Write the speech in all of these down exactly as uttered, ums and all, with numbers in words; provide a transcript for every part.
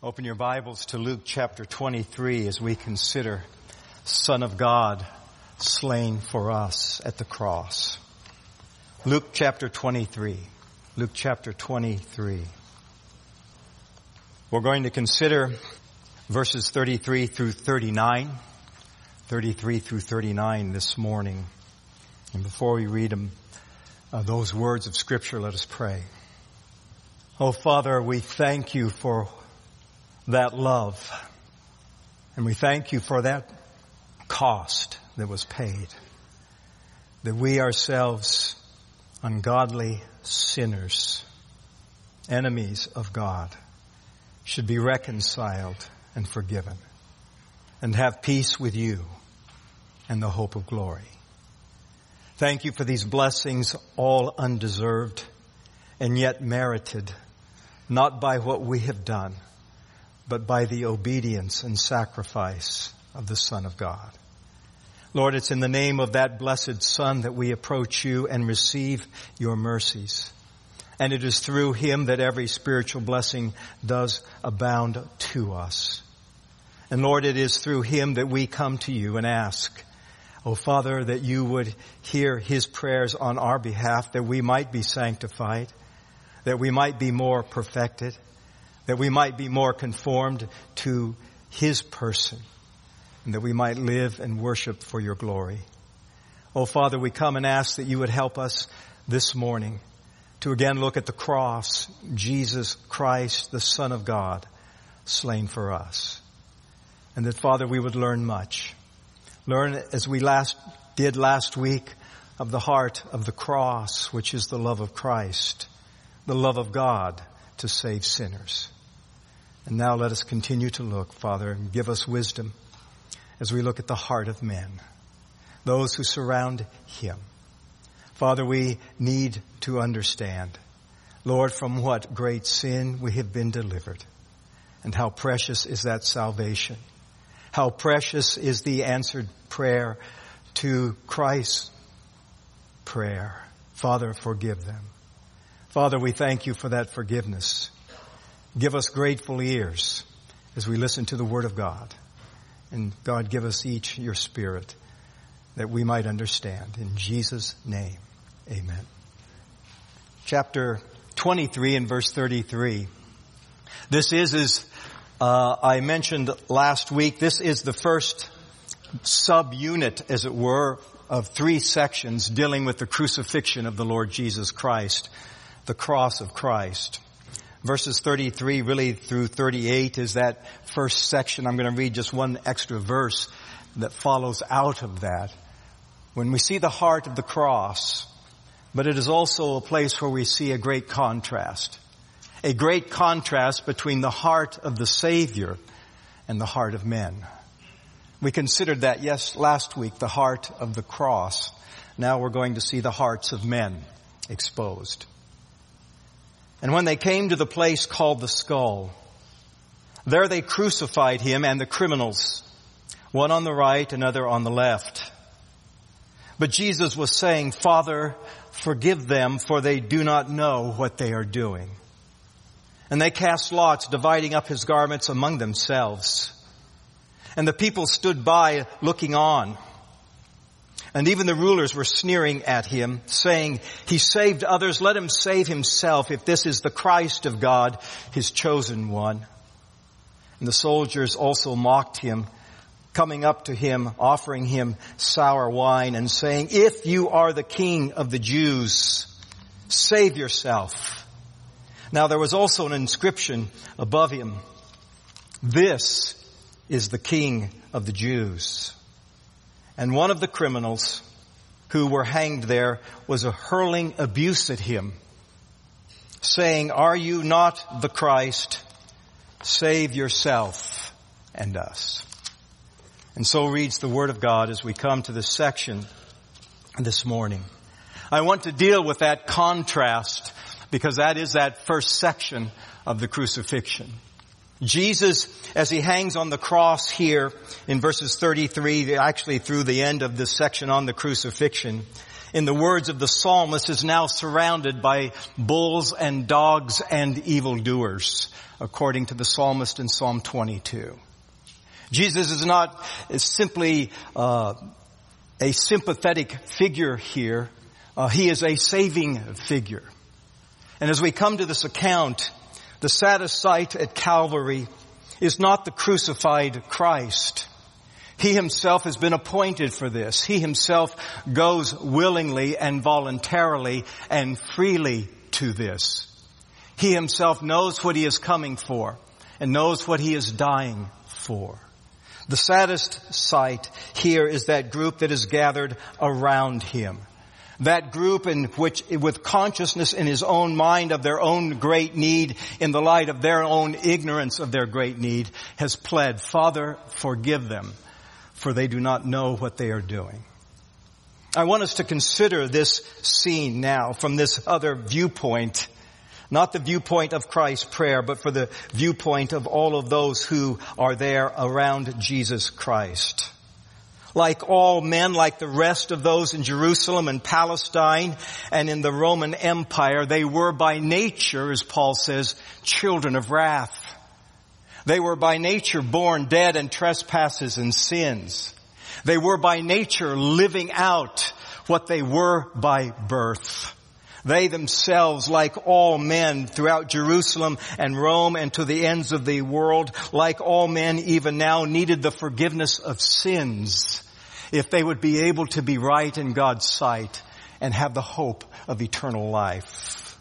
Open your Bibles to Luke chapter twenty-three as we consider Son of God slain for us at the cross. Luke chapter twenty-three. Luke chapter twenty-three. We're going to consider verses thirty-three through thirty-nine. thirty-three through thirty-nine this morning. And before we read them, uh, those words of Scripture, let us pray. Oh, Father, we thank you for that love. And we thank you for that cost that was paid. That we ourselves, ungodly sinners, enemies of God, should be reconciled and forgiven and have peace with you and the hope of glory. Thank you for these blessings, all undeserved and yet merited, not by what we have done, but by the obedience and sacrifice of the Son of God. Lord, it's in the name of that blessed Son that we approach you and receive your mercies. And it is through him that every spiritual blessing does abound to us. And Lord, it is through him that we come to you and ask, oh Father, that you would hear his prayers on our behalf, that we might be sanctified, that we might be more perfected, that we might be more conformed to his person, and that we might live and worship for your glory. Oh, Father, we come and ask that you would help us this morning to again look at the cross, Jesus Christ, the Son of God, slain for us. And that, Father, we would learn much. Learn, as we last did last week, of the heart of the cross, which is the love of Christ, the love of God to save sinners. And now let us continue to look, Father, and give us wisdom as we look at the heart of men, those who surround him. Father, we need to understand, Lord, from what great sin we have been delivered, and how precious is that salvation. How precious is the answered prayer to Christ's prayer. Father, forgive them. Father, we thank you for that forgiveness. Give us grateful ears as we listen to the Word of God. And God, give us each your Spirit that we might understand. In Jesus' name, amen. Chapter twenty-three and verse thirty-three. This is, as uh, I mentioned last week, this is the first subunit, as it were, of three sections dealing with the crucifixion of the Lord Jesus Christ, the cross of Christ. Verses thirty-three really through thirty-eight is that first section. I'm going to read just one extra verse that follows out of that. When we see the heart of the cross, but it is also a place where we see a great contrast. A great contrast between the heart of the Savior and the heart of men. We considered that, yes, last week, the heart of the cross. Now we're going to see the hearts of men exposed. And when they came to the place called the Skull, there they crucified him and the criminals, one on the right, another on the left. But Jesus was saying, Father, forgive them, for they do not know what they are doing. And they cast lots, dividing up his garments among themselves. And the people stood by looking on. And even the rulers were sneering at him, saying, he saved others, let him save himself, if this is the Christ of God, his chosen one. And the soldiers also mocked him, coming up to him, offering him sour wine, and saying, if you are the King of the Jews, save yourself. Now there was also an inscription above him, this is the King of the Jews. And one of the criminals who were hanged there was hurling abuse at him, saying, are you not the Christ? Save yourself and us. And so reads the Word of God as we come to this section this morning. I want to deal with that contrast because that is that first section of the crucifixion. Jesus, as he hangs on the cross here in verses thirty-three, actually through the end of this section on the crucifixion, in the words of the psalmist, is now surrounded by bulls and dogs and evildoers, according to the psalmist in Psalm twenty-two. Jesus is not simply uh, a sympathetic figure here. Uh, he is a saving figure. And as we come to this account, the saddest sight at Calvary is not the crucified Christ. He himself has been appointed for this. He himself goes willingly and voluntarily and freely to this. He himself knows what he is coming for and knows what he is dying for. The saddest sight here is that group that is gathered around him. That group in which, with consciousness in his own mind of their own great need, in the light of their own ignorance of their great need, has pled, Father, forgive them, for they do not know what they are doing. I want us to consider this scene now from this other viewpoint, not the viewpoint of Christ's prayer, but for the viewpoint of all of those who are there around Jesus Christ. Like all men, like the rest of those in Jerusalem and Palestine and in the Roman Empire, they were by nature, as Paul says, children of wrath. They were by nature born dead in trespasses and sins. They were by nature living out what they were by birth. They themselves, like all men throughout Jerusalem and Rome and to the ends of the world, like all men even now, needed the forgiveness of sins if they would be able to be right in God's sight and have the hope of eternal life.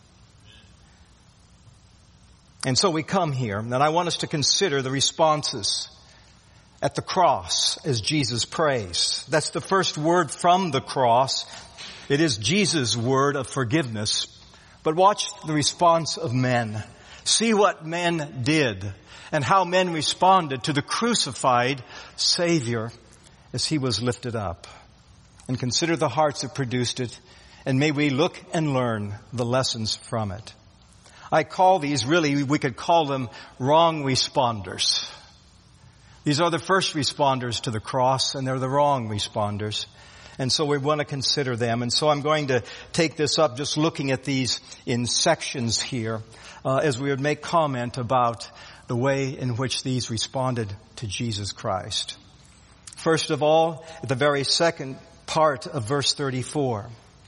And so we come here, and I want us to consider the responses at the cross as Jesus prays. That's the first word from the cross. It is Jesus' word of forgiveness. But watch the response of men. See what men did and how men responded to the crucified Savior as he was lifted up. And consider the hearts that produced it, and may we look and learn the lessons from it. I call these, really, we could call them wrong responders. These are the first responders to the cross, and they're the wrong responders. And so we want to consider them. And so I'm going to take this up just looking at these in sections here uh, as we would make comment about the way in which these responded to Jesus Christ. First of all, at the very second part of verse thirty-four,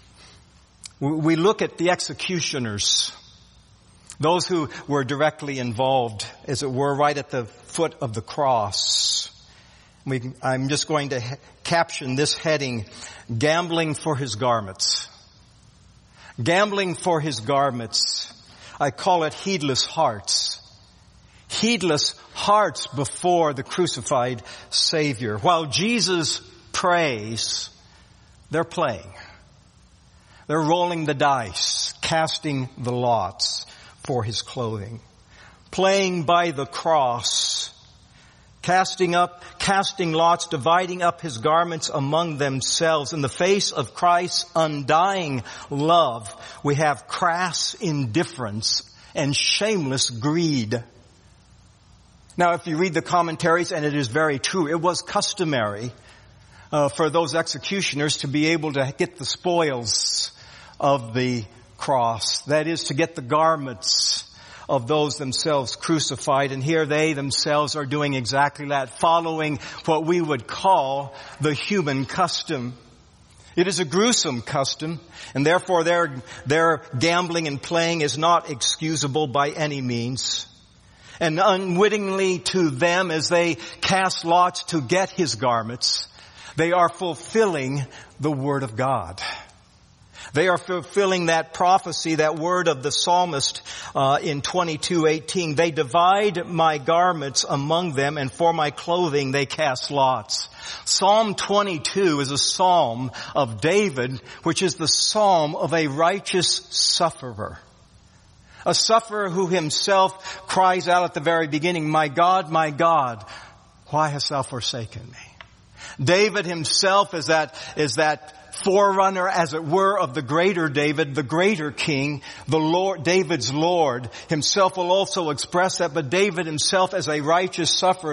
we look at the executioners, those who were directly involved, as it were, right at the foot of the cross. We, I'm just going to ha- caption this heading, gambling for his garments. Gambling for his garments. I call it heedless hearts. Heedless hearts before the crucified Savior. While Jesus prays, they're playing. They're rolling the dice, casting the lots for his clothing. Playing by the cross, casting up, casting lots, dividing up his garments among themselves. In the face of Christ's undying love, we have crass indifference and shameless greed. Now, if you read the commentaries, and it is very true, it was customary uh, for those executioners to be able to get the spoils of the cross. That is, to get the garments of those themselves crucified. And here they themselves are doing exactly that, following what we would call the human custom. It is a gruesome custom, and therefore their, their gambling and playing is not excusable by any means. And unwittingly to them, as they cast lots to get his garments, they are fulfilling the word of God. They are fulfilling that prophecy, that word of the psalmist uh, in twenty-two eighteen. They divide my garments among them, and for my clothing they cast lots. Psalm twenty-two is a psalm of David, which is the psalm of a righteous sufferer. A sufferer who himself cries out at the very beginning, my God, my God, why hast thou forsaken me? David himself is that, is that forerunner, as it were, of the greater David, the greater king, the Lord, David's Lord himself will also express that, but David himself as a righteous sufferer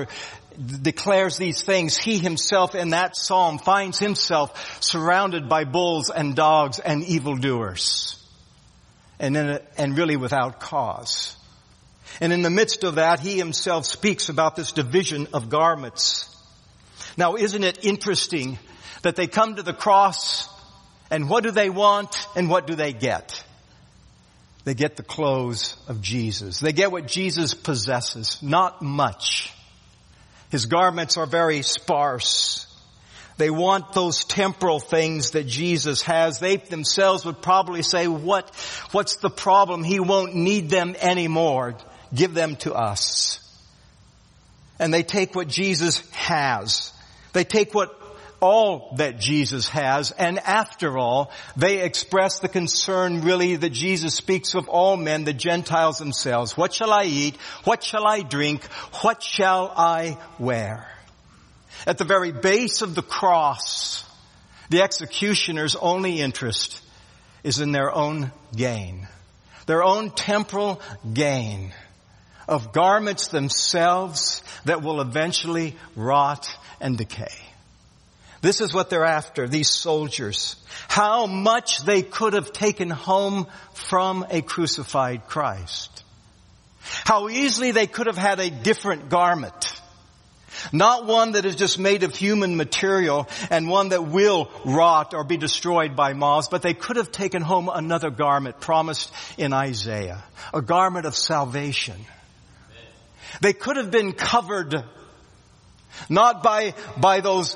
declares these things, he himself in that psalm finds himself surrounded by bulls and dogs and evildoers. And, in a, and really without cause. And in the midst of that, he himself speaks about this division of garments. Now, isn't it interesting that they come to the cross, and what do they want, and what do they get? They get the clothes of Jesus. They get what Jesus possesses. Not much. His garments are very sparse. They want those temporal things that Jesus has. They themselves would probably say, what, what's the problem? He won't need them anymore. Give them to us. And they take what Jesus has. They take what all that Jesus has, and after all, they express the concern really that Jesus speaks of all men, the Gentiles themselves. What shall I eat? What shall I drink? What shall I wear? At the very base of the cross, the executioner's only interest is in their own gain, their own temporal gain of garments themselves that will eventually rot and decay. This is what they're after, these soldiers. How much they could have taken home from a crucified Christ. How easily they could have had a different garment. Not one that is just made of human material and one that will rot or be destroyed by moths, but they could have taken home another garment promised in Isaiah. A garment of salvation. They could have been covered not by, by those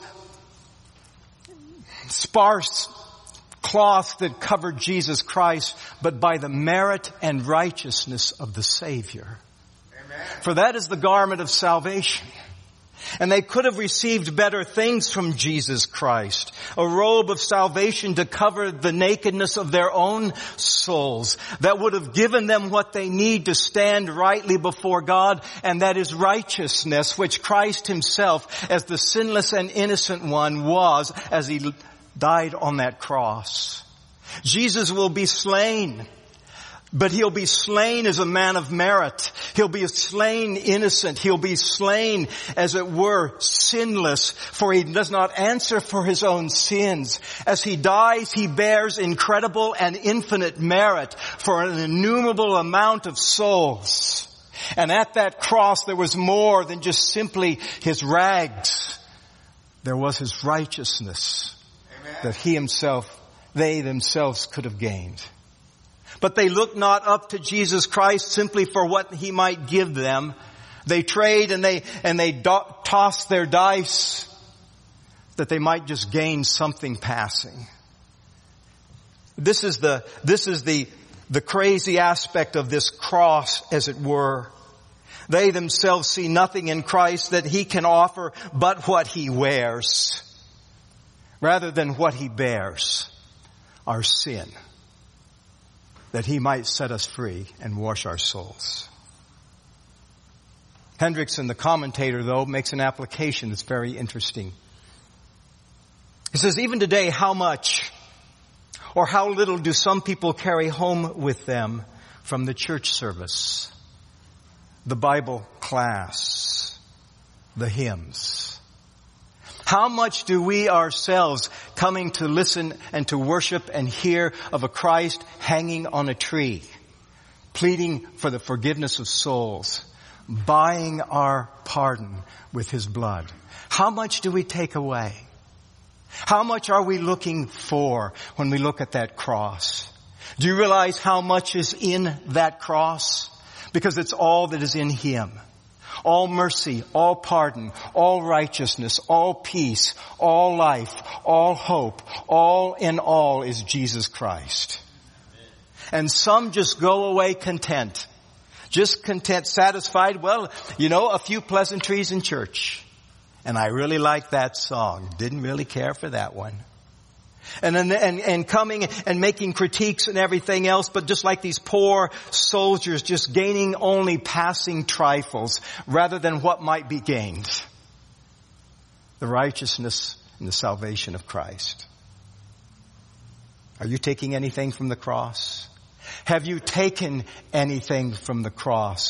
sparse cloth that covered Jesus Christ, but by the merit and righteousness of the Savior. Amen. For that is the garment of salvation. And they could have received better things from Jesus Christ. A robe of salvation to cover the nakedness of their own souls. That would have given them what they need to stand rightly before God. And that is righteousness, which Christ himself, as the sinless and innocent one, was as he died on that cross. Jesus will be slain. But he'll be slain as a man of merit. He'll be slain innocent. He'll be slain, as it were, sinless, for he does not answer for his own sins. As he dies, he bears incredible and infinite merit for an innumerable amount of souls. And at that cross, there was more than just simply his rags. There was his righteousness. Amen. That he himself, they themselves could have gained. But they look not up to Jesus Christ simply for what he might give them. They trade and they, and they do, toss their dice that they might just gain something passing. This is the, this is the, the crazy aspect of this cross, as it were. They themselves see nothing in Christ that he can offer but what he wears, rather than what he bears, our sin, that he might set us free and wash our souls. Hendrickson, the commentator, though, makes an application that's very interesting. He says, even today, how much or how little do some people carry home with them from the church service, the Bible class, the hymns? How much do we ourselves, coming to listen and to worship and hear of a Christ hanging on a tree, pleading for the forgiveness of souls, buying our pardon with his blood? How much do we take away? How much are we looking for when we look at that cross? Do you realize how much is in that cross? Because it's all that is in him. All mercy, all pardon, all righteousness, all peace, all life, all hope, all in all is Jesus Christ. Amen. And some just go away content. Just content, satisfied. Well, you know, a few pleasantries in church. And I really like that song. Didn't really care for that one. And, and, and coming and making critiques and everything else, but just like these poor soldiers, just gaining only passing trifles rather than what might be gained. The righteousness and the salvation of Christ. Are you taking anything from the cross? Have you taken anything from the cross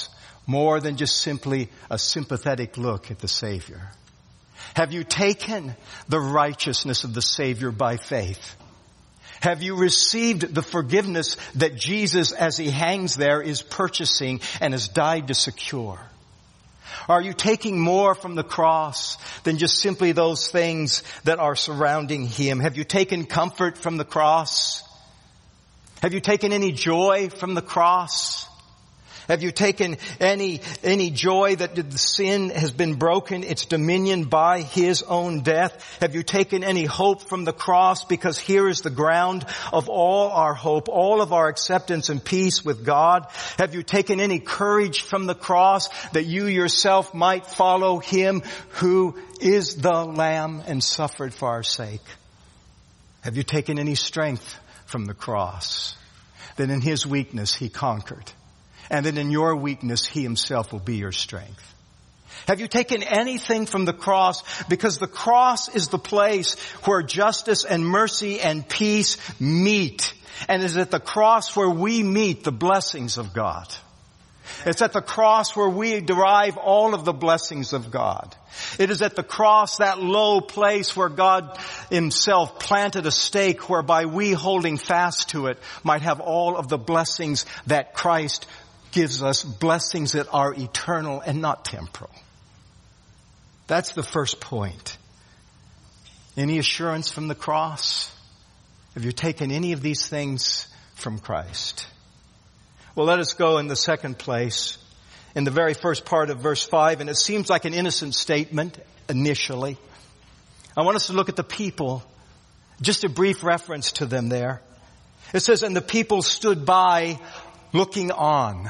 more than just simply a sympathetic look at the Savior? Have you taken the righteousness of the Savior by faith? Have you received the forgiveness that Jesus, as he hangs there, is purchasing and has died to secure? Are you taking more from the cross than just simply those things that are surrounding him? Have you taken comfort from the cross? Have you taken any joy from the cross? Have you taken any, any joy that the sin has been broken, its dominion by his own death? Have you taken any hope from the cross? Because here is the ground of all our hope, all of our acceptance and peace with God. Have you taken any courage from the cross that you yourself might follow him who is the Lamb and suffered for our sake? Have you taken any strength from the cross that in his weakness he conquered? And that in your weakness, he himself will be your strength. Have you taken anything from the cross? Because the cross is the place where justice and mercy and peace meet. And it is at the cross where we meet the blessings of God. It's at the cross where we derive all of the blessings of God. It is at the cross, that low place where God himself planted a stake whereby we, holding fast to it, might have all of the blessings that Christ gives us, blessings that are eternal and not temporal. That's the first point. Any assurance from the cross? Have you taken any of these things from Christ? Well, let us go in the second place, in the very first part of verse five, and it seems like an innocent statement initially. I want us to look at the people, just a brief reference to them there. It says, and the people stood by looking on.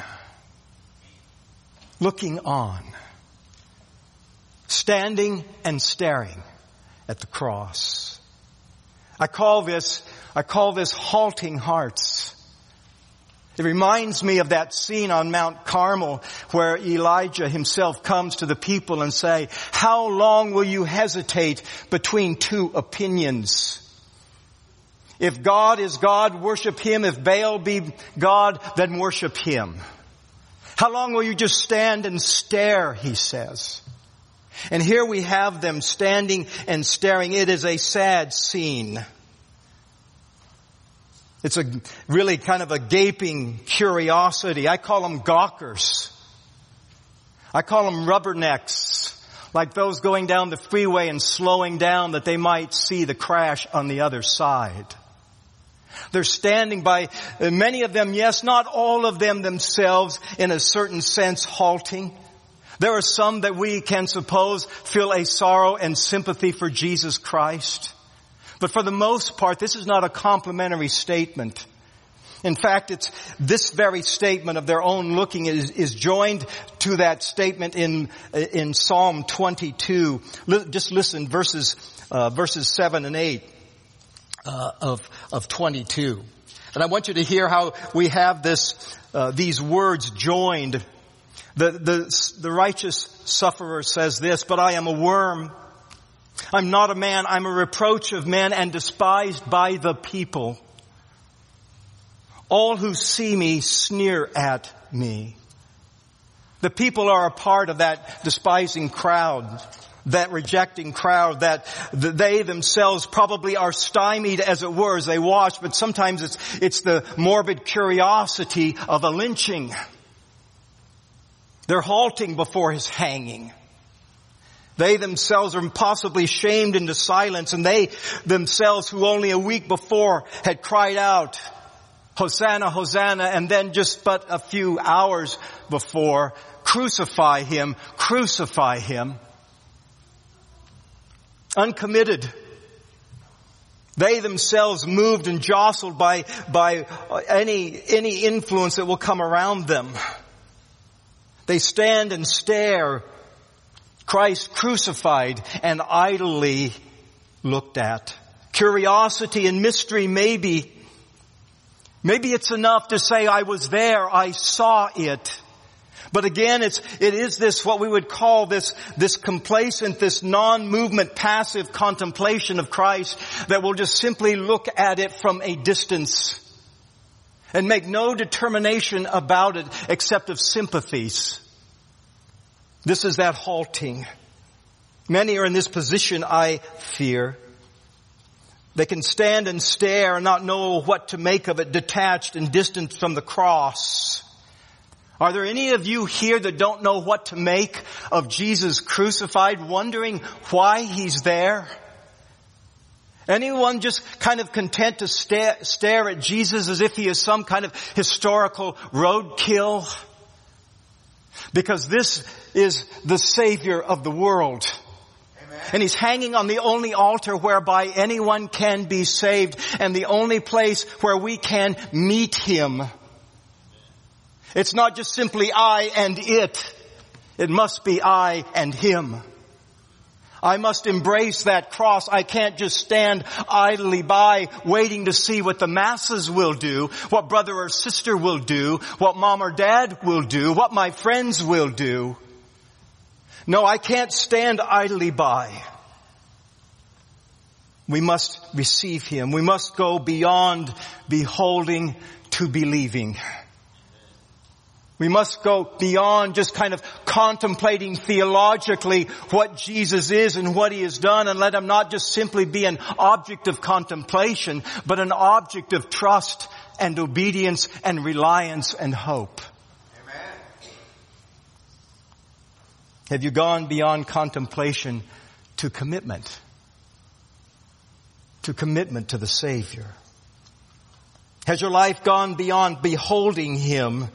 Looking on. Standing and staring at the cross. I call this, I call this halting hearts. It reminds me of that scene on Mount Carmel where Elijah himself comes to the people and say, how long will you hesitate between two opinions? If God is God, worship him. If Baal be God, then worship him. How long will you just stand and stare, he says. And here we have them standing and staring. It is a sad scene. It's a really kind of a gaping curiosity. I call them gawkers. I call them rubbernecks, like those going down the freeway and slowing down that they might see the crash on the other side. They're standing by, many of them, yes, not all of them themselves, in a certain sense, halting. There are some that we can suppose feel a sorrow and sympathy for Jesus Christ. But for the most part, this is not a complimentary statement. In fact, it's this very statement of their own looking is, is joined to that statement in in Psalm twenty-two. Just listen, verses uh, verses seven and eight. Uh, of, of twenty-two. And I want you to hear how we have this, uh, these words joined. The, the, the righteous sufferer says this, but I am a worm. I'm not a man. I'm a reproach of men and despised by the people. All who see me sneer at me. The people are a part of that despising crowd, that rejecting crowd, that they themselves probably are stymied, as it were, as they watch, but sometimes it's, it's the morbid curiosity of a lynching. They're halting before his hanging. They themselves are possibly shamed into silence, and they themselves, who only a week before had cried out, Hosanna, Hosanna, and then just but a few hours before, crucify him, crucify him. Uncommitted. They themselves moved and jostled by, by any, any influence that will come around them. They stand and stare. Christ crucified and idly looked at. Curiosity and mystery maybe. Maybe it's enough to say, I was there, I saw it. But again, it's, it is this, what we would call this, this complacent, this non-movement, passive contemplation of Christ that will just simply look at it from a distance and make no determination about it except of sympathies. This is that halting. Many are in this position, I fear. They can stand and stare and not know what to make of it, detached and distant from the cross. Are there any of you here that don't know what to make of Jesus crucified, wondering why He's there? Anyone just kind of content to stare, stare at Jesus as if He is some kind of historical roadkill? Because this is the Savior of the world. Amen. And He's hanging on the only altar whereby anyone can be saved, and the only place where we can meet Him. It's not just simply I and it. It must be I and Him. I must embrace that cross. I can't just stand idly by waiting to see what the masses will do, what brother or sister will do, what mom or dad will do, what my friends will do. No, I can't stand idly by. We must receive Him. We must go beyond beholding to believing. We must go beyond just kind of contemplating theologically what Jesus is and what He has done, and let Him not just simply be an object of contemplation, but an object of trust and obedience and reliance and hope. Amen. Have you gone beyond contemplation to commitment? To commitment to the Savior? Has your life gone beyond beholding Him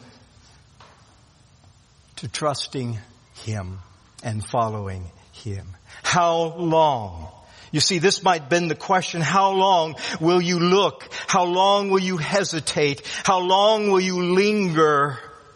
to trusting Him and following Him? How long? You see, this might have been the question. How long will you look? How long will you hesitate? How long will you linger?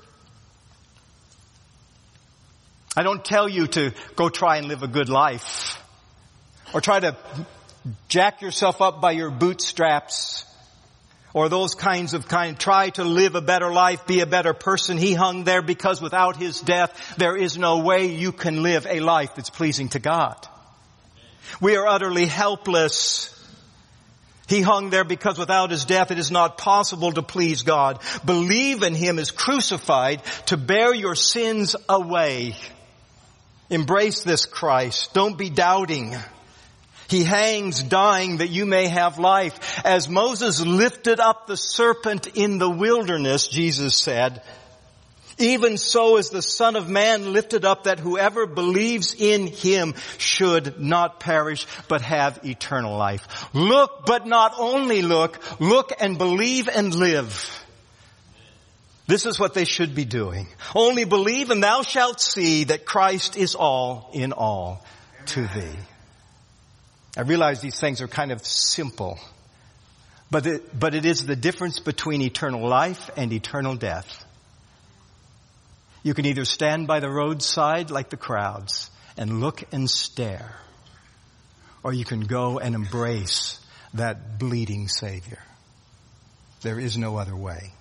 I don't tell you to go try and live a good life, or try to jack yourself up by your bootstraps, or those kinds of kind, try to live a better life, be a better person. He hung there because without His death, there is no way you can live a life that's pleasing to God. We are utterly helpless. He hung there because without His death, it is not possible to please God. Believe in Him as crucified to bear your sins away. Embrace this Christ. Don't be doubting. He hangs dying that you may have life. As Moses lifted up the serpent in the wilderness, Jesus said, even so is the Son of Man lifted up, that whoever believes in Him should not perish but have eternal life. Look, but not only look, look and believe and live. This is what they should be doing. Only believe and thou shalt see that Christ is all in all to thee. I realize these things are kind of simple, but it, but it is the difference between eternal life and eternal death. You can either stand by the roadside like the crowds and look and stare, or you can go and embrace that bleeding Savior. There is no other way.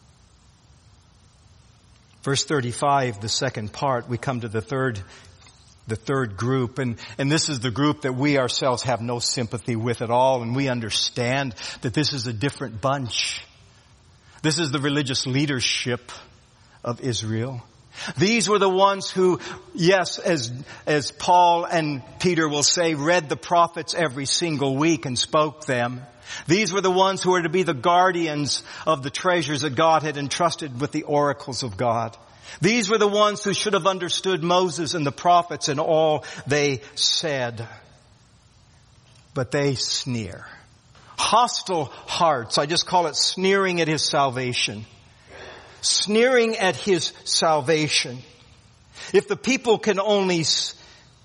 Verse thirty-five, the second part, we come to the third The third group, and, and this is the group that we ourselves have no sympathy with at all, and we understand that this is a different bunch. This is the religious leadership of Israel. These were the ones who, yes, as, as Paul and Peter will say, read the prophets every single week and spoke them. These were the ones who were to be the guardians of the treasures that God had entrusted with the oracles of God. These were the ones who should have understood Moses and the prophets and all they said. But they sneer. Hostile hearts. I just call it sneering at His salvation. Sneering at His salvation. If the people can only s-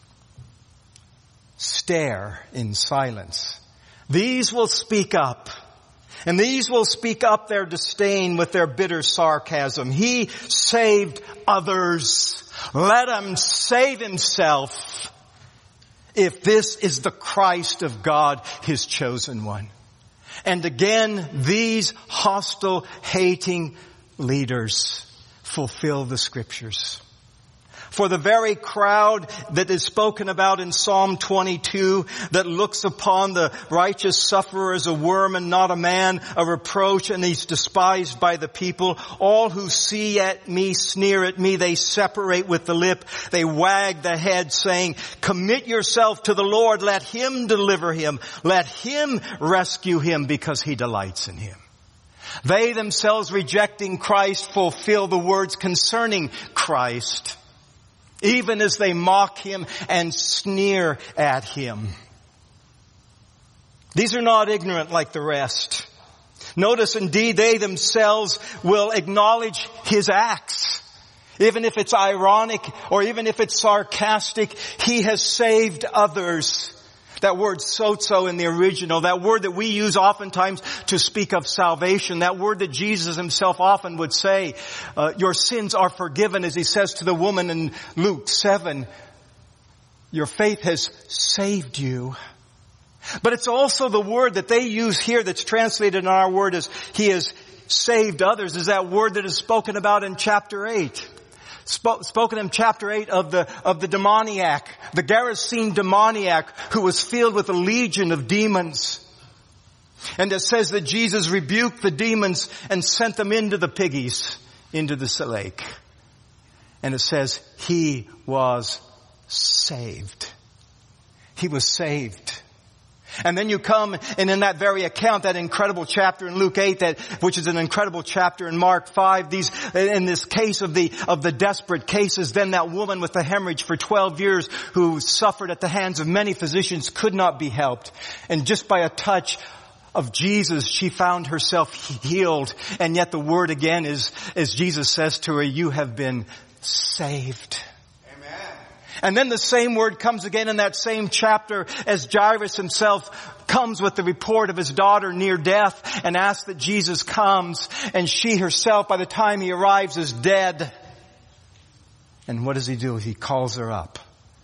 stare in silence, these will speak up. And these will speak up their disdain with their bitter sarcasm. He saved others. Let him save himself, if this is the Christ of God, His chosen one. And again, these hostile, hating leaders fulfill the Scriptures. For the very crowd that is spoken about in Psalm twenty-two, that looks upon the righteous sufferer as a worm and not a man, a reproach, and he's despised by the people. All who see at me sneer at me. They separate with the lip. They wag the head, saying, commit yourself to the Lord. Let him deliver him. Let him rescue him, because he delights in him. They themselves, rejecting Christ, fulfill the words concerning Christ, even as they mock him and sneer at him. These are not ignorant like the rest. Notice, indeed, they themselves will acknowledge his acts. Even if it's ironic or even if it's sarcastic, he has saved others. That word sozo in the original, that word that we use oftentimes to speak of salvation, that word that Jesus himself often would say, uh, your sins are forgiven, as he says to the woman in Luke seven. Your faith has saved you. But it's also the word that they use here that's translated in our word as he has saved others, is that word that is spoken about in chapter eight. Spoken in chapter eight of the, of the demoniac, the Gerasene demoniac who was filled with a legion of demons. And it says that Jesus rebuked the demons and sent them into the piggies, into the lake. And it says he was saved. He was saved. And then you come, and in that very account, that incredible chapter in Luke eight, that, which is an incredible chapter in Mark five, these, in this case of the, of the desperate cases, then that woman with the hemorrhage for twelve years who suffered at the hands of many physicians could not be helped. And just by a touch of Jesus, she found herself healed. And yet the word again is, as Jesus says to her, you have been saved. And then the same word comes again in that same chapter as Jairus himself comes with the report of his daughter near death and asks that Jesus comes, and she herself, by the time he arrives, is dead. And what does he do? He calls her up,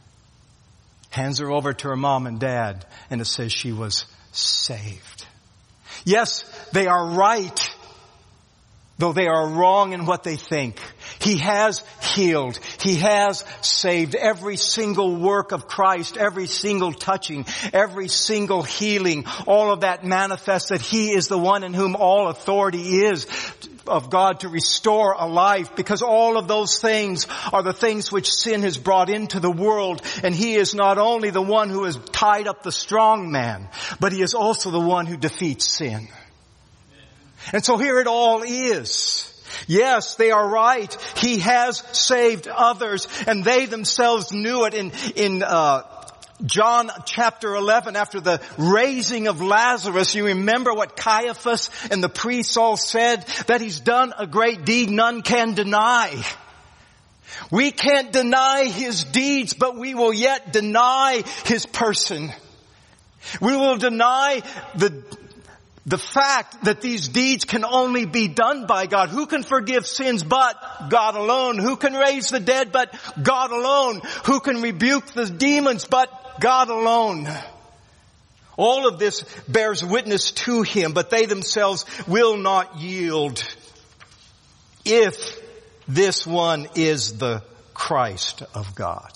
hands her over to her mom and dad, and it says she was saved. Yes, they are right, though they are wrong in what they think. He has healed. He has saved. Every single work of Christ, every single touching, every single healing, all of that manifests that he is the one in whom all authority is of God to restore a life, because all of those things are the things which sin has brought into the world. And he is not only the one who has tied up the strong man, but he is also the one who defeats sin. And so here it all is. Yes, they are right. He has saved others, and they themselves knew it. In, in, uh, John chapter eleven, after the raising of Lazarus, you remember what Caiaphas and the priests all said? That he's done a great deed none can deny. We can't deny his deeds, but we will yet deny his person. We will deny the The fact that these deeds can only be done by God. Who can forgive sins but God alone? Who can raise the dead but God alone? Who can rebuke the demons but God alone? All of this bears witness to him, but they themselves will not yield. If this one is the Christ of God.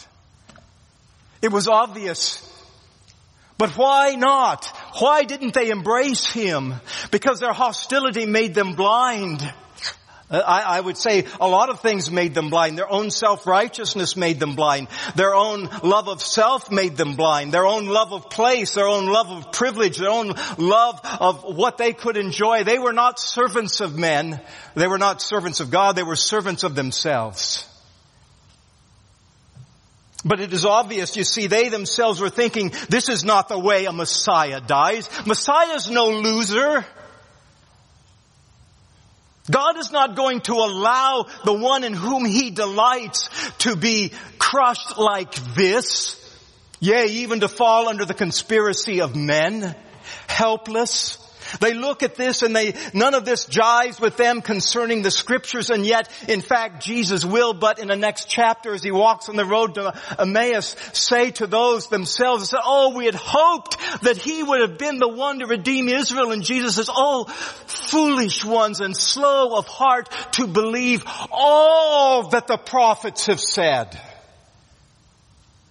It was obvious. But why not? Why didn't they embrace him? Because their hostility made them blind. I, I would say a lot of things made them blind. Their own self-righteousness made them blind. Their own love of self made them blind. Their own love of place, their own love of privilege, their own love of what they could enjoy. They were not servants of men. They were not servants of God. They were servants of themselves. But it is obvious, you see, they themselves were thinking, this is not the way a Messiah dies. Messiah's no loser. God is not going to allow the one in whom he delights to be crushed like this. Yea, even to fall under the conspiracy of men, helpless. They look at this and they, none of this jives with them concerning the scriptures, and yet, in fact, Jesus will, but in the next chapter as he walks on the road to Emmaus, say to those themselves, oh, we had hoped that he would have been the one to redeem Israel. And Jesus says, oh, foolish ones and slow of heart to believe all that the prophets have said.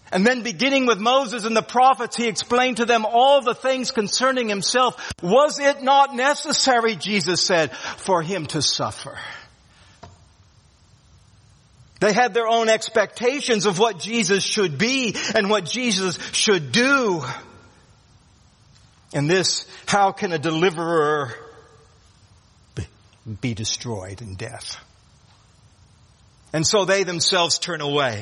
And then beginning with Moses and the prophets, he explained to them all the things concerning himself. Was it not necessary, Jesus said, for him to suffer? They had their own expectations of what Jesus should be and what Jesus should do. And this, how can a deliverer be destroyed in death? And so they themselves turn away.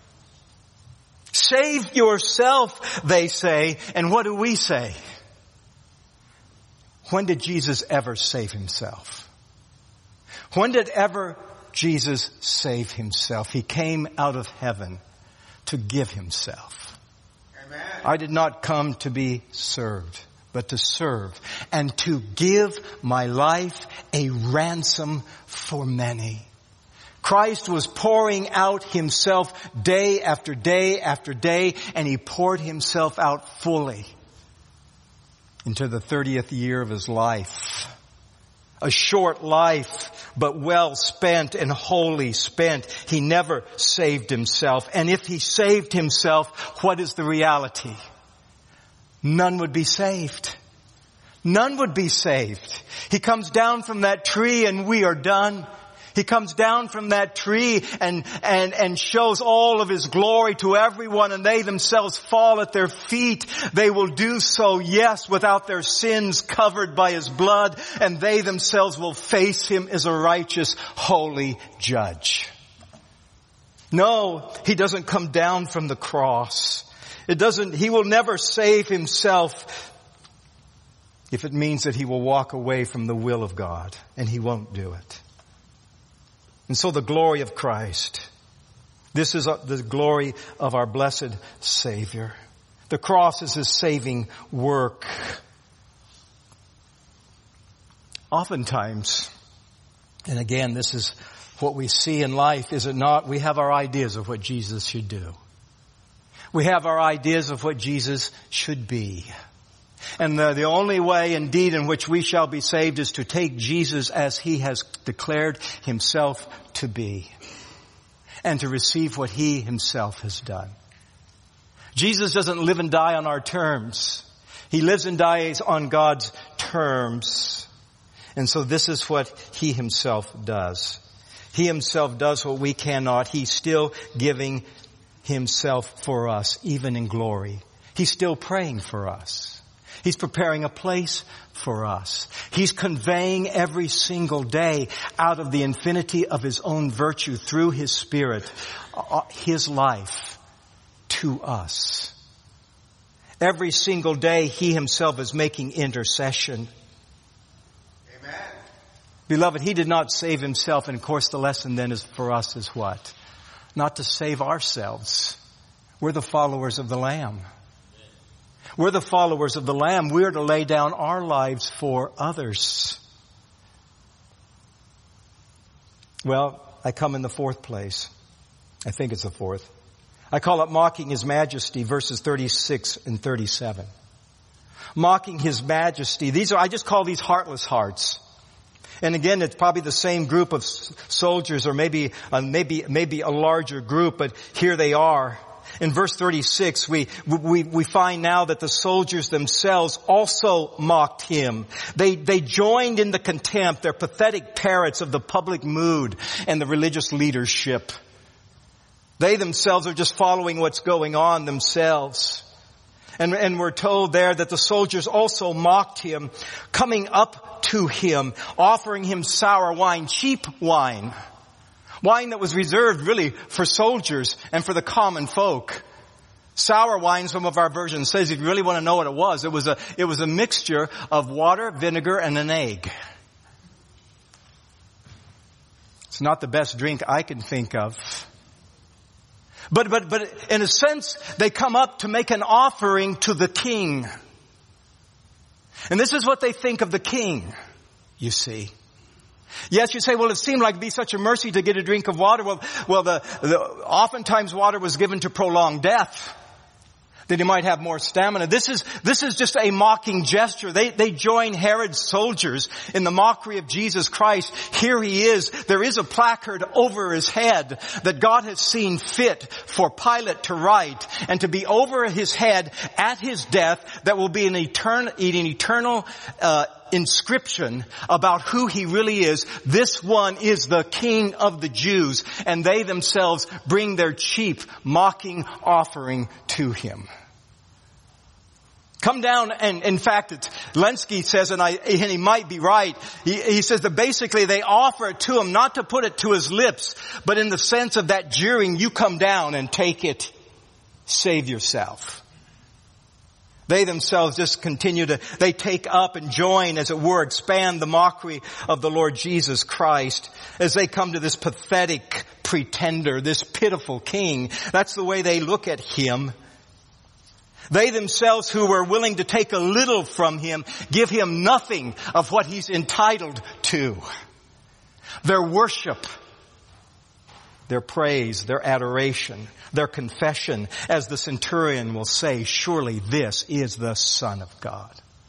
Save yourself, they say. And what do we say? When did Jesus ever save himself? When did ever Jesus save himself? He came out of heaven to give himself. Amen. I did not come to be served, but to serve and to give my life a ransom for many. Christ was pouring out himself day after day after day, and he poured himself out fully into the thirtieth year of his life. A short life, but well spent and wholly spent. He never saved himself. And if he saved himself, what is the reality? None would be saved. None would be saved. He comes down from that tree and we are done. He comes down from that tree and, and, and shows all of his glory to everyone, and they themselves fall at their feet. They will do so, yes, without their sins covered by his blood, and they themselves will face him as a righteous, holy judge. No, he doesn't come down from the cross. It doesn't, he will never save himself if it means that he will walk away from the will of God, and he won't do it. And so the glory of Christ, this is the glory of our blessed Savior. The cross is his saving work. Oftentimes, and again, this is what we see in life, is it not? We have our ideas of what Jesus should do. We have our ideas of what Jesus should be. And the, the only way indeed in which we shall be saved is to take Jesus as he has declared himself to be, and to receive what he himself has done. Jesus doesn't live and die on our terms. He lives and dies on God's terms. And so this is what he himself does. He himself does what we cannot. He's still giving himself for us, even in glory. He's still praying for us. He's preparing a place for us. He's conveying every single day out of the infinity of his own virtue through his Spirit, his life to us. Every single day he himself is making intercession. Amen. Beloved, he did not save himself, and of course the lesson then is for us is what? Not to save ourselves. We're the followers of the Lamb. We're the followers of the Lamb. We're to lay down our lives for others. Well, I come in the fourth place. I think it's the fourth. I call it mocking his majesty, verses thirty-six and thirty-seven. Mocking his majesty. These are, I just call these heartless hearts. And again, it's probably the same group of soldiers, or maybe, uh, maybe, maybe a larger group, but here they are. In verse thirty-six, we, we, we find now that the soldiers themselves also mocked him. They, they joined in the contempt. They're pathetic parrots of the public mood and the religious leadership. They themselves are just following what's going on themselves. And, and we're told there that the soldiers also mocked him, coming up to him, offering him sour wine, cheap wine. Wine that was reserved really for soldiers and for the common folk. Sour wine, some of our versions says, if you really want to know what it was, it was a, it was a mixture of water, vinegar, and an egg. It's not the best drink I can think of. But, but, but in a sense, they come up to make an offering to the king. And this is what they think of the king, you see. Yes, you say, well, it seemed like it'd be such a mercy to get a drink of water. Well, well, the, the, oftentimes water was given to prolong death. that he might have more stamina. This is, this is just a mocking gesture. They, they join Herod's soldiers in the mockery of Jesus Christ. Here he is. There is a placard over his head that God has seen fit for Pilate to write and to be over his head at his death, that will be an eternal, an eternal, uh, inscription about who he really is. This one is the King of the Jews, and they themselves bring their cheap mocking offering to him. Come down, and in fact, it's, Lenski says, and, I, and he might be right, he, he says that basically they offer it to him, not to put it to his lips, but in the sense of that jeering, you come down and take it, save yourself. They themselves just continue to, they take up and join, as it were, expand the mockery of the Lord Jesus Christ as they come to this pathetic pretender, this pitiful king. That's the way they look at him. They themselves, who were willing to take a little from him, give him nothing of what he's entitled to. Their worship, their praise, their adoration, their confession, as the centurion will say, surely this is the Son of God.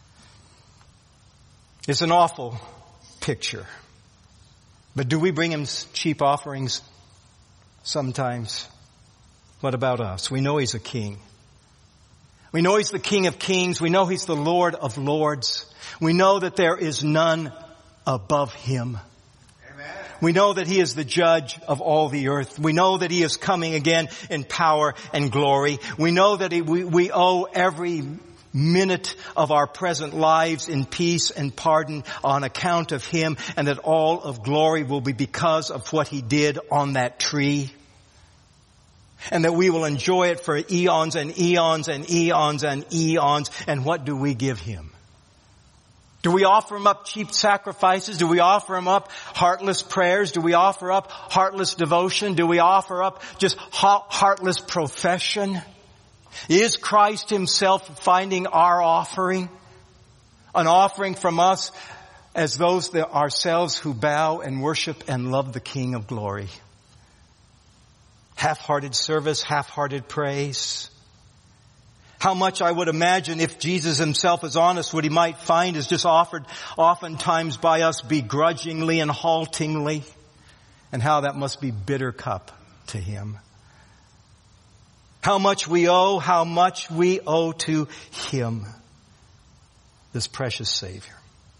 It's an awful picture. But do we bring him cheap offerings sometimes? What about us? We know he's a king. We know he's the King of Kings. We know he's the Lord of Lords. We know that there is none above him. We know that he is the judge of all the earth. We know that he is coming again in power and glory. We know that he, we, we owe every minute of our present lives in peace and pardon on account of him, and that all of glory will be because of what he did on that tree. And that we will enjoy it for eons and eons and eons and eons. And what do we give him? Do we offer him up cheap sacrifices? Do we offer him up heartless prayers? Do we offer up heartless devotion? Do we offer up just heartless profession? Is Christ himself finding our offering? An offering from us as those that ourselves who bow and worship and love the King of glory. Half-hearted service, half-hearted praise. How much I would imagine, if Jesus himself is honest, what he might find is just offered oftentimes by us begrudgingly and haltingly. And how that must be bitter cup to him. How much we owe, how much we owe to him, this precious Savior.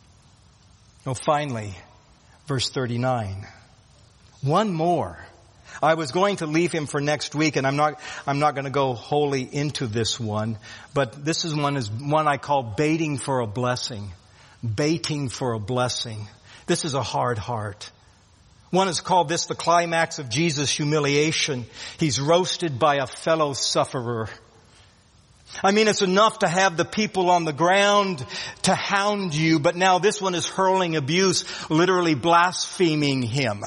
Oh, finally, verse thirty-nine. One more. I was going to leave him for next week, and I'm not, I'm not going to go wholly into this one, but this is one is one I call baiting for a blessing. Baiting for a blessing. This is a hard heart. One has called this the climax of Jesus' humiliation. He's roasted by a fellow sufferer. I mean, it's enough to have the people on the ground to hound you, but now this one is hurling abuse, literally blaspheming him.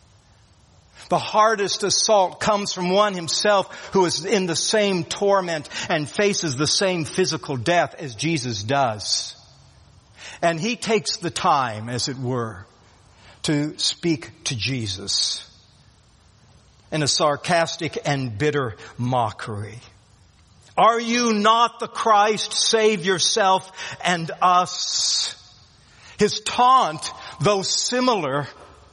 The hardest assault comes from one himself who is in the same torment and faces the same physical death as Jesus does. And he takes the time, as it were, to speak to Jesus in a sarcastic and bitter mockery. Are you not the Christ? Save yourself and us. His taunt, though similar,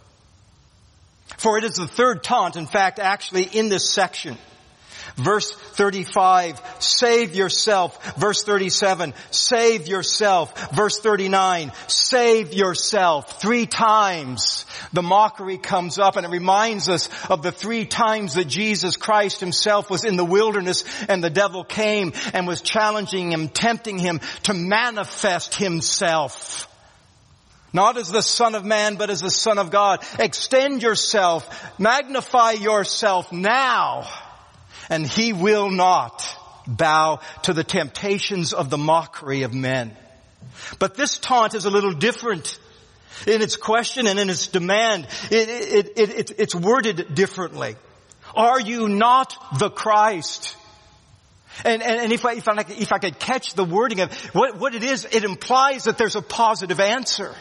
for it is the third taunt, in fact, actually in this section. Verse thirty-five, save yourself. Verse thirty-seven, save yourself. Verse thirty-nine, save yourself. Three times the mockery comes up, and it reminds us of the three times that Jesus Christ himself was in the wilderness and the devil came and was challenging him, tempting him to manifest himself. Not as the Son of Man, but as the Son of God. Extend yourself. Magnify yourself now. And he will not bow to the temptations of the mockery of men. But this taunt is a little different in its question and in its demand. It, it, it, it, it's worded differently. Are you not the Christ? And, and, and if I, if I, if I could catch the wording of what, what it is, it implies that there's a positive answer.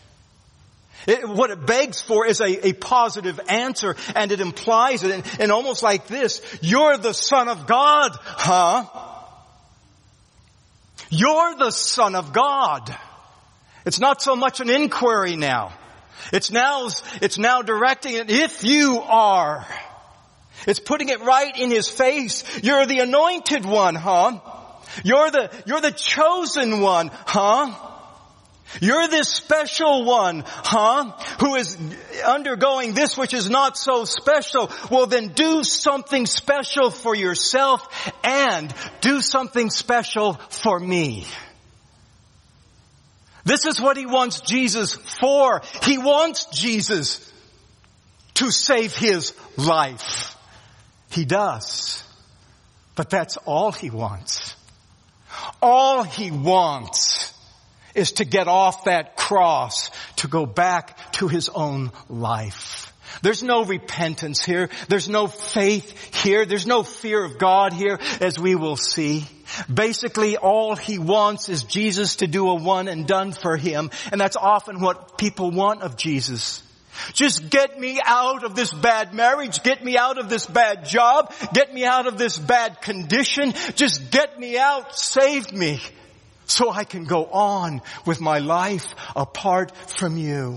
It, what it begs for is a, a positive answer, and it implies it, and, and almost like this, you're the Son of God, huh? You're the Son of God. It's not so much an inquiry now. It's now, it's now directing it, if you are. It's putting it right in his face. You're the anointed one, huh? You're the, you're the chosen one, huh? You're this special one, huh? Who is undergoing this which is not so special. Well, then do something special for yourself and do something special for me. This is what he wants Jesus for. He wants Jesus to save his life. He does. But that's all he wants. All he wants is to get off that cross, to go back to his own life. There's no repentance here. There's no faith here. There's no fear of God here, as we will see. Basically, all he wants is Jesus to do a one and done for him. And that's often what people want of Jesus. Just get me out of this bad marriage. Get me out of this bad job. Get me out of this bad condition. Just get me out. Save me so I can go on with my life apart from you.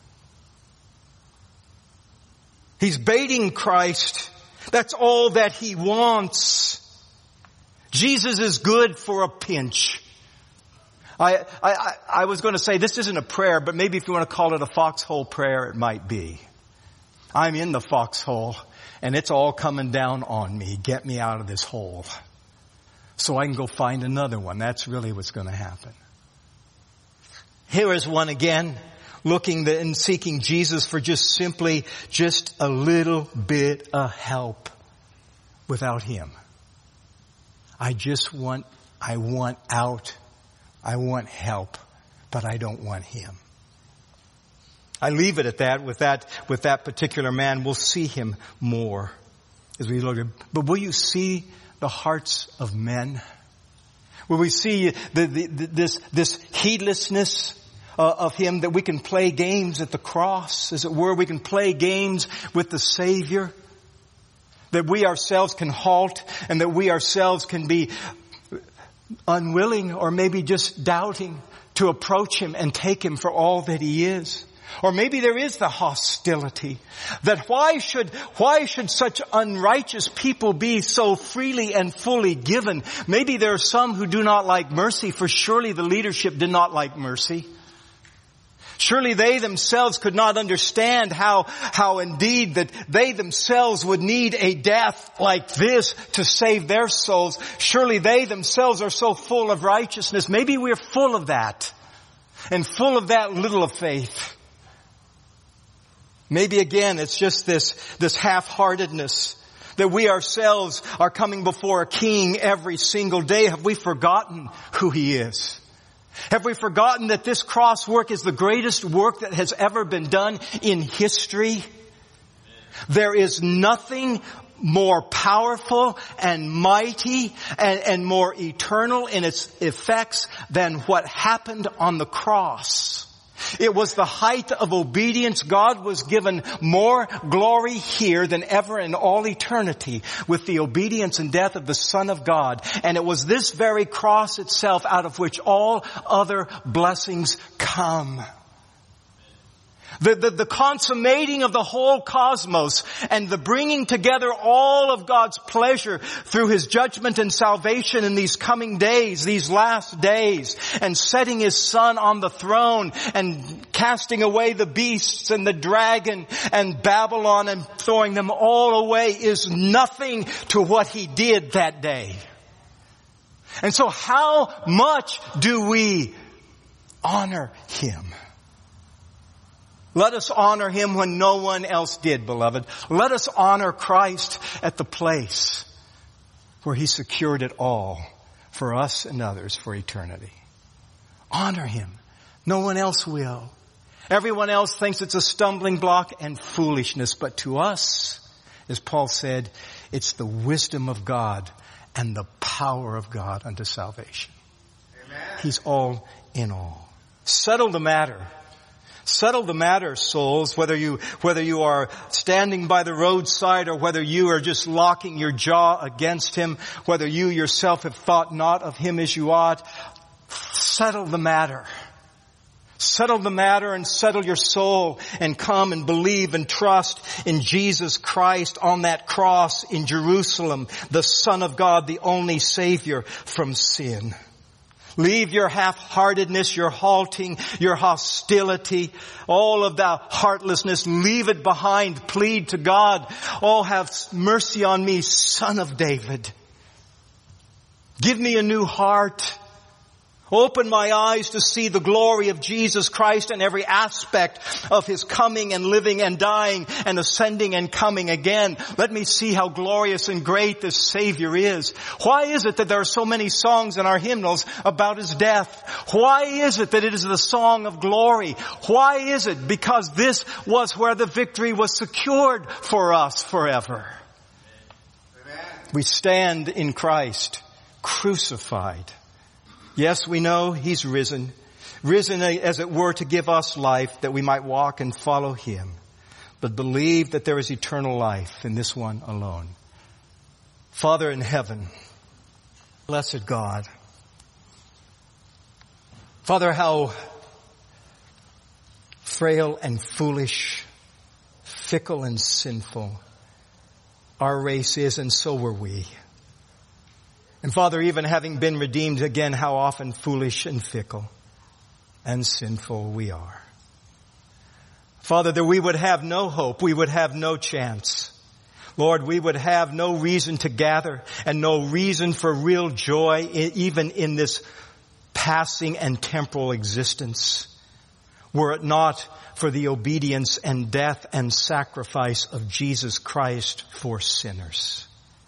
He's baiting Christ. That's all that he wants. Jesus is good for a pinch. I, I, I was going to say this isn't a prayer, but maybe if you want to call it a foxhole prayer, it might be. I'm in the foxhole and it's all coming down on me. Get me out of this hole so I can go find another one. That's really what's going to happen. Here is one again, looking and seeking Jesus for just simply just a little bit of help without him. I just want, I want out. I want help, but I don't want him. I leave it at that with that, with that particular man. We'll see him more as we look at, but will you see the hearts of men? Will we see the, the, the, this, this heedlessness uh, of him, that we can play games at the cross, as it were? We can play games with the Savior. That we ourselves can halt and that we ourselves can be unwilling or maybe just doubting to approach him and take him for all that he is. Or maybe there is the hostility that why should, why should such unrighteous people be so freely and fully given? Maybe there are some who do not like mercy, for surely the leadership did not like mercy. Surely they themselves could not understand how, how indeed that they themselves would need a death like this to save their souls. Surely they themselves are so full of righteousness. Maybe we're full of that and full of that little of faith. Maybe again it's just this, this half-heartedness that we ourselves are coming before a king every single day. Have we forgotten who he is? Have we forgotten that this cross work is the greatest work that has ever been done in history? There is nothing more powerful and mighty and, and more eternal in its effects than what happened on the cross. It was the height of obedience. God was given more glory here than ever in all eternity with the obedience and death of the Son of God. And it was this very cross itself out of which all other blessings come. The, the, the consummating of the whole cosmos and the bringing together all of God's pleasure through his judgment and salvation in these coming days, these last days, and setting his Son on the throne and casting away the beasts and the dragon and Babylon and throwing them all away is nothing to what he did that day. And so how much do we honor him? Let us honor him when no one else did, beloved. Let us honor Christ at the place where he secured it all for us and others for eternity. Honor him. No one else will. Everyone else thinks it's a stumbling block and foolishness, but to us, as Paul said, it's the wisdom of God and the power of God unto salvation. Amen. He's all in all. Settle the matter. Settle the matter, souls, whether you, whether you are standing by the roadside or whether you are just locking your jaw against him, whether you yourself have thought not of him as you ought. Settle the matter. Settle the matter and settle your soul and come and believe and trust in Jesus Christ on that cross in Jerusalem, the Son of God, the only Savior from sin. Leave your half-heartedness, your halting, your hostility, all of the heartlessness. Leave it behind. Plead to God. Oh, have mercy on me, Son of David. Give me a new heart. Open my eyes to see the glory of Jesus Christ in every aspect of His coming and living and dying and ascending and coming again. Let me see how glorious and great this Savior is. Why is it that there are so many songs in our hymnals about His death? Why is it that it is the song of glory? Why is it? Because this was where the victory was secured for us forever. Amen. We stand in Christ, crucified. Yes, we know He's risen, risen as it were to give us life that we might walk and follow Him, but believe that there is eternal life in this one alone. Father in heaven, blessed God, Father, how frail and foolish, fickle and sinful our race is, and so were we. And Father, even having been redeemed again, how often foolish and fickle and sinful we are. Father, that we would have no hope, we would have no chance. Lord, we would have no reason to gather and no reason for real joy even in this passing and temporal existence, were it not for the obedience and death and sacrifice of Jesus Christ for sinners.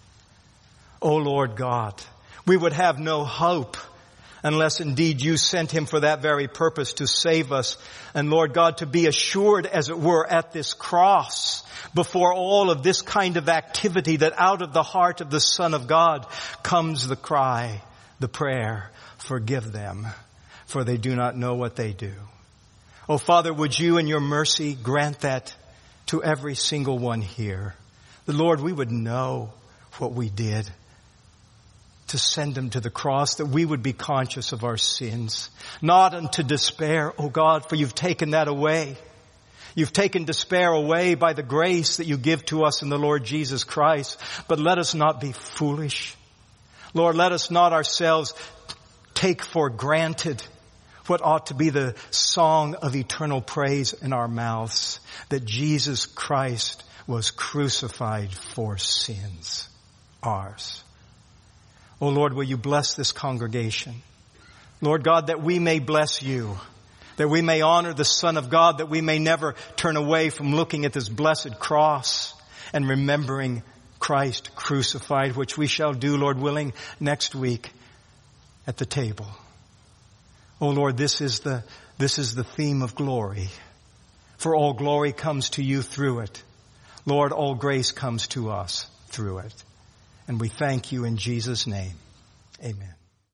O Lord God, we would have no hope unless indeed You sent Him for that very purpose, to save us. And Lord God, to be assured, as it were, at this cross, before all of this kind of activity, that out of the heart of the Son of God comes the cry, the prayer, forgive them, for they do not know what they do. Oh Father, would You in Your mercy grant that to every single one here. The Lord, we would know what we did to send Him to the cross, that we would be conscious of our sins, not unto despair, oh God, for You've taken that away. You've taken despair away by the grace that You give to us in the Lord Jesus Christ. But let us not be foolish. Lord, let us not ourselves take for granted what ought to be the song of eternal praise in our mouths, that Jesus Christ was crucified for sins, ours. Oh Lord, will You bless this congregation? Lord God, that we may bless You, that we may honor the Son of God, that we may never turn away from looking at this blessed cross and remembering Christ crucified, which we shall do, Lord willing, next week at the table. Oh Lord, this is the, this is the theme of glory. For all glory comes to You through it. Lord, all grace comes to us through it. And we thank You in Jesus' name. Amen.